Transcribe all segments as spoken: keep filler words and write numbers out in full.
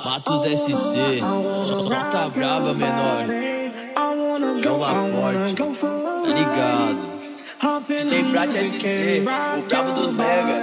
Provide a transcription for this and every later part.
Matos S C, solta brava, menor. É o Laporte, tá ligado? D J Prat S C, o brabo dos mega.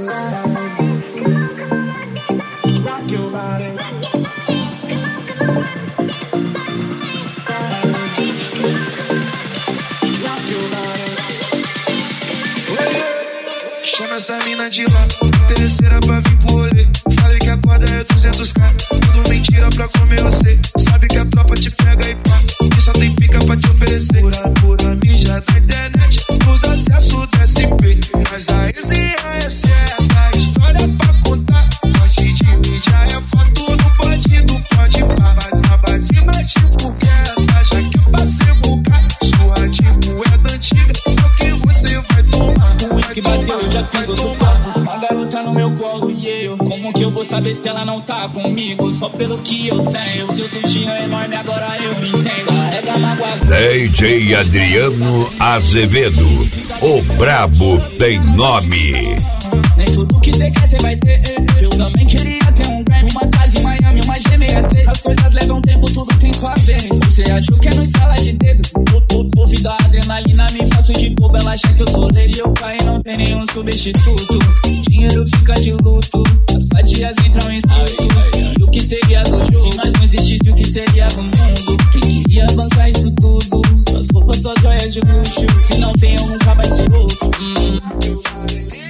Chama essa mina de lá, terceira pra vir pro rolê. Falei que a corda é duzentos k, tudo mentira pra comer você. Sabe que a tropa te pega e pá, e só tem pica pra te oferecer. Pura, pura mídia da internet, os acessos do S P. Mas a resenha é certa, história pra contar. Morte de mídia é foto no pode do pode pá. Mas na base mais tipo quieta, já que é pra ser boca. Sua de moeda antiga, é o que você vai tomar. O uísque bateu, eu já fiz outro papo. Uma garota no meu colo e eu, como que eu vou saber se ela não tá comigo? Só pelo que eu tenho. Seu sutiã é enorme, agora eu me entendo. Carrega mágoas. D J Adriano Azevedo, o brabo tem nome. Nem tudo que você quer, você vai ter. Eu também queria ter um Grammy, uma casa em Miami, uma G sessenta e três. As coisas levam tempo, tudo tem sua vez. Você achou que é no estrala de dedo? Ouvido a adrenalina, me faço de bobo, ela acha que eu sou dele. Se eu cair, não tem nenhum substituto. Dinheiro fica de luto, as fadias entram em surto. E o que seria do jogo? Se nós não existisse, o que seria do mundo? Quem queria bancar isso tudo? Suas roupas, suas joias de luxo. Se não tem, eu nunca vai ser outro. hum.